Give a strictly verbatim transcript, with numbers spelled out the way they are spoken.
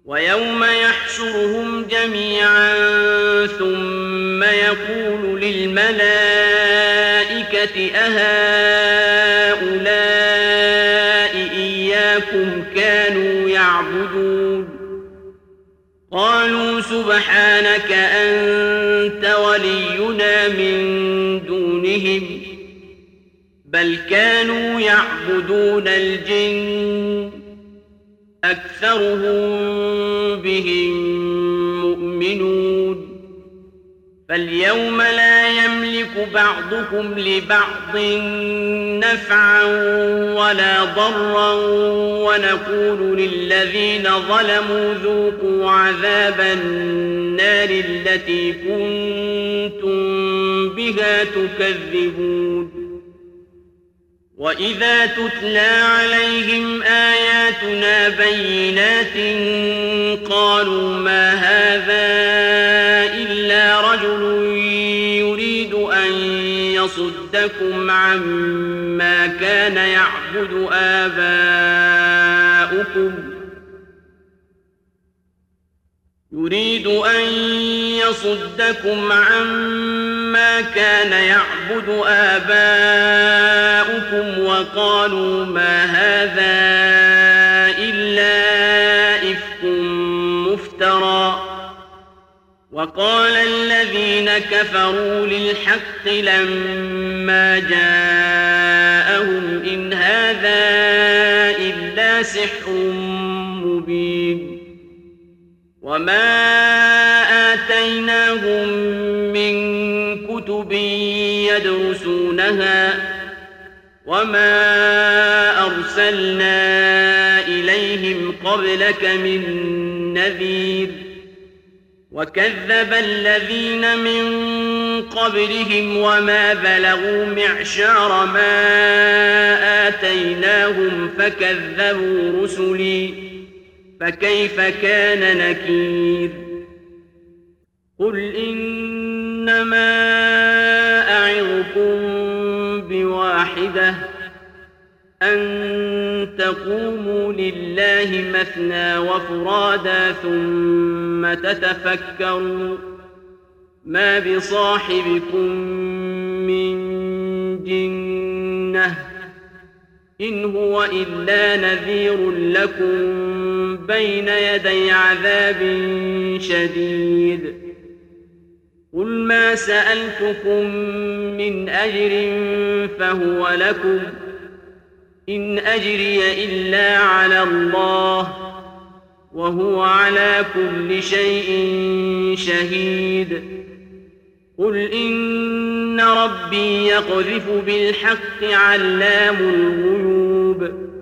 ويوم يحشرهم جميعا ثم يقول للملائكة أهؤلاء إياكم كانوا يعبدون قالوا سبحانك أنت ولينا من دونهم بل كانوا يعبدون الجن أكثرهم بهم مؤمنون فاليوم لا يملك بعضكم لبعض نفعا ولا ضرا ونقول للذين ظلموا ذوقوا عذاب النار التي كنتم بها تكذبون وإذا تتلى عليهم آياتنا بينات قالوا ما هذا إلا رجل يريد أن يصدكم عما كان يعبد آباؤكم يريد أن يصدكم عما كان يعبد آباؤكم وقالوا ما هذا إلا إفك مفترى وقال الذين كفروا للحق لما جاءهم إن هذا إلا سحر مبين وما آتيناهم من كتب يدرسونها وما أرسلنا إليهم قبلك من نذير وكذب الذين من قبلهم وما بلغوا معشار ما آتيناهم فكذبوا رسلي فكيف كان نكير قل إنما أعظكم بواحدة أن تقوموا لله مثنى وفرادا ثم تتفكروا ما بصاحبكم من جنة إن هو إلا نذير لكم بين يدي عذاب شديد قل ما سألتكم من أجر فهو لكم إن أجري إلا على الله وهو على كل شيء شهيد قل إن ربي يقذف بالحق علام الغيوب